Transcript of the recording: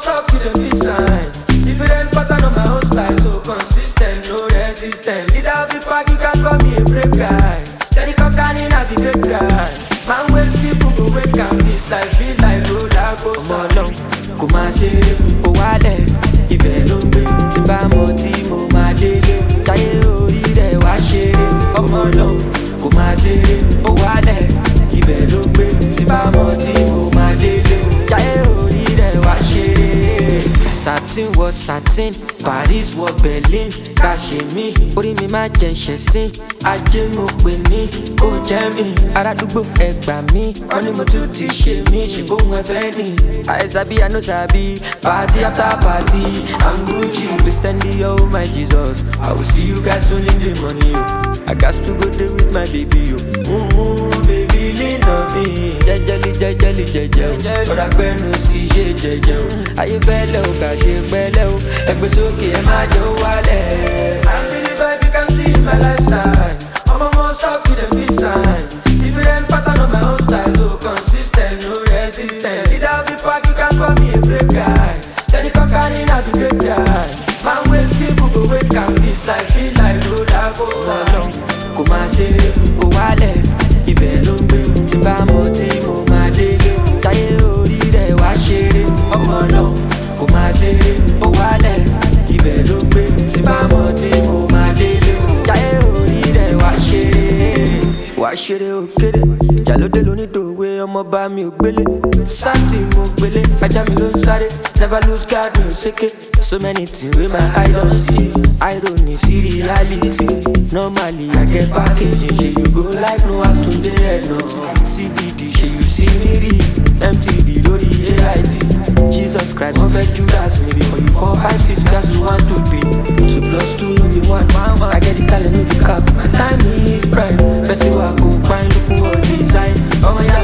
most of you don't be sign. Different pattern on my own style, so consistent, no resistance. Either I'll be pack, you can call me a brave guy. Steady cocaine, I'll be great guy. Man, when sleep, go wake up. This life be like roller coaster. Come along, kò máa ṣeré, kò wálẹ̀, ibẹ̀ ló ń gbé. Tí bá mọ̀ tí mo máa délé, táyé orí rẹ̀ wá ṣeré. Ọmọ náà kò máa ṣeré, kò wálẹ̀, ibẹ̀ ló ń gbé. Tí bá mọ̀ tí mo máa délé, táyé orí rẹ̀ wá ṣeré. Satin wọ satin, Paris wọ Berlin, ká ṣe mí, orí mi máa jẹ ṣẹ̀sín, ajé mo pè ní kò jẹ́ mi, arádúgbò ẹ gbà mí, wọ́n ní mo tún ti ṣe mí, ṣe bóun ẹ fẹ́ ni. I sabi, I no sabi, party after party, I'm Gucci, Christian Dior, oh my Jesus, I will see you guys soon in the money, yo. I got to go there with my baby, yo. Baby, lean on me, jẹjẹli, ọ̀rọ̀ àgbẹ̀nu sì ṣe jẹjẹ o, ayé fẹ́lẹ́ o, kà ṣe pẹ́lẹ́ o, ẹgbẹ́ sókè ẹ má jẹ́ ó wálẹ̀. I'm really vibe, you can see my lifestyle, ọmọ mọ sọ́ọ̀kì dem be sign, different pattern on my own style, so consistent, no resistance. Either I'll be pack, you can call me a brave guy, steady cocaine, I'll be great guy. Man wey sleep, go wake up, this life be like roller coaster. Kò máa ṣeré, kò wálẹ̀, ibẹ̀ ló ń gbé. Tí bá mọ̀ tí mo máa délé, táyé orí rẹ̀ wá ṣeré. Ọmọ náà kò máa ṣeré, kò wálẹ̀, ibẹ̀ ló ń gbé. Tí bá mọ̀ tí mo máa délé, táyé orí rẹ̀ wá ṣeré. Wá ṣeré òkèlè, ìjà ló dé lónídòwe, ọmọ bá mi ò gbélé. Sáàtì mo gbélé, ajá mi ló ń sáré, never lose guard mi ò ṣéké. So many things wey my eye don see, irony see reality. Normally I get packaging, shey you go like no as to dey head note. CBD shey you see me read, MTV lórí AIT. Jesus Christ wọ́n fẹ́ Judas me before you 4, 5, 6 gas to 1, 2, 3. 2 plus 2 no be 1. I get the talent no be cap, my time is prime. Person wa go find look for design. Ọmọ ya